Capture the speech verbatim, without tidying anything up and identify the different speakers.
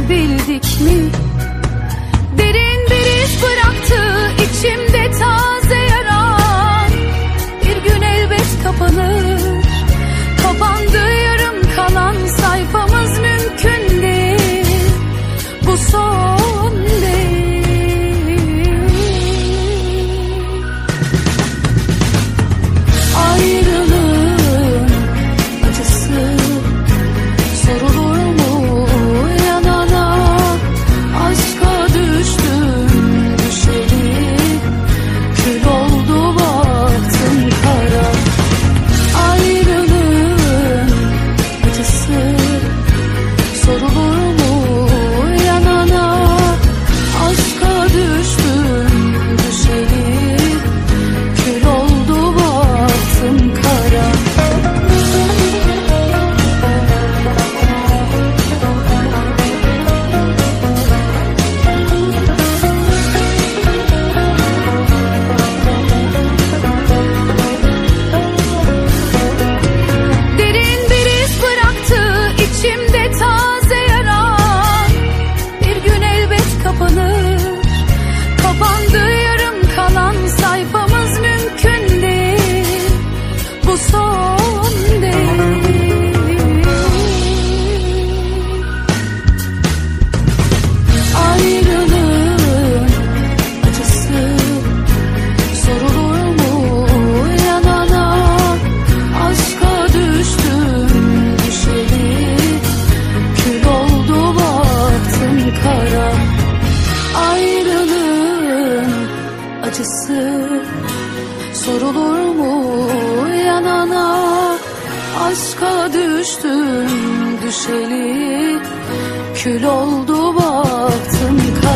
Speaker 1: becerebildik mi? Derin bir iz bıraktı içimde taze yara. Bir gün elbet kapanır. Kapandı yarım kalan sayfamız, mümkün değil. Bu son değil. Ayrılığın acısı sorulur mu yanana? Aşka düştüm düşeli, kül oldu baktım kara. Ayrılığın acısı sorulur mu yanana? Aşka düştüm düşeli, kül oldu baktım kara. Derin bir iz bıraktı içimde taze yara. Bir gün elbet kapanır. Kapandı yarım kalan sayfamız, mümkün değil. Bu son değil. Ayrılığın acısı sorulur mu yanana? Aşka düştüm düşeli, kül oldu baktım kara. Ayrılığın acısı sorulur mu yanana? Aşka düştüm düşeli, kül oldu baktım kara.